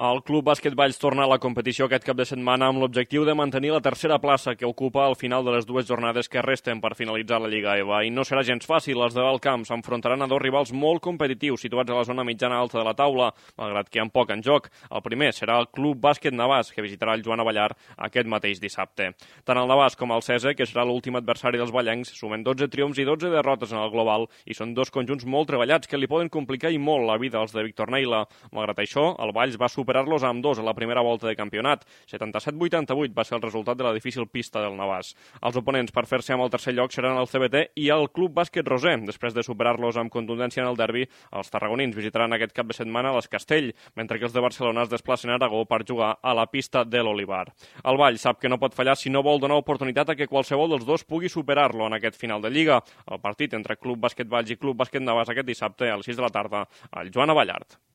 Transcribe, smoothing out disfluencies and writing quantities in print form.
El Club Bàsquet Valls torna a la competició aquest cap de setmana amb l'objectiu de mantenir la tercera plaça que ocupa al final de les dues jornades que resten per finalitzar la Lliga EVA. I no serà gens fàcil, els de Valcamp s'enfrontaran a dos rivals molt competitius situats a la zona mitjana-alta de la taula, malgrat que hi ha poc en joc. El primer serà el Club Bàsquet Navàs, que visitarà el Joan Avellar aquest mateix dissabte. Tant el Navàs com el Cesa, que serà l'últim adversari dels ballencs, sumen 12 triomfs i 12 derrotes en el global i són dos conjunts molt treballats que li poden complicar i molt la vida als de Víctor Neila. Malgrat això, el Valls va superar-los amb dos a la primera volta de campionat. 77-88 va ser el resultat de la difícil pista del Navàs. Els oponents per fer-se amb el tercer lloc seran el CBT i el Club Bàsquet Roser. Després de superar-los amb contundència en el derbi, els tarragonins visitaran aquest cap de setmana les Castell, mentre que els de Barcelona es desplacen a Aragó per jugar a la pista de l'Olivar. El Valls sap que no pot fallar si no vol donar oportunitat a que qualsevol dels dos pugui superar-lo en aquest final de Lliga. El partit entre Club Bàsquet Valls i Club Bàsquet Navàs aquest dissabte a les 6 de la tarda al Joan Avellart.